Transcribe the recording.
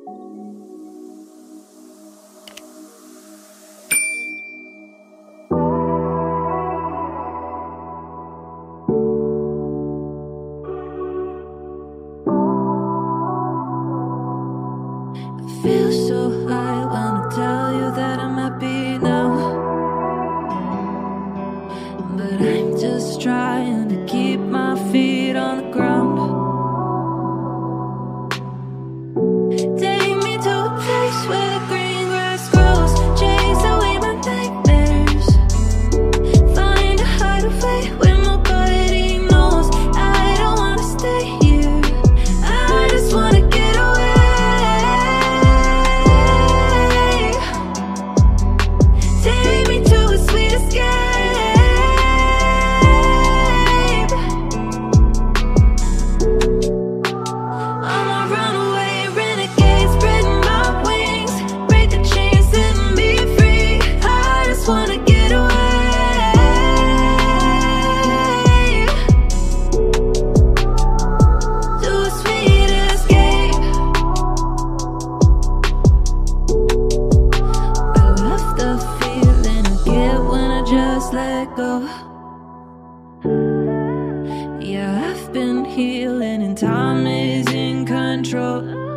Feel so high when I tell you that I'm happy now, but I'm just trying to keep my feet on the ground. Take me to a place where the green grass grows, chase away my nightmares, find a hideaway where nobody knows. I don't wanna stay here, I just wanna get away. Take me to a sweet escape. I'm a runaway renegade, spreading my wings, break the chains, setting me free. I just wanna get away. To a sweet escape. I love the feeling I get when I just let go. Yeah, I've been healing and time is in control.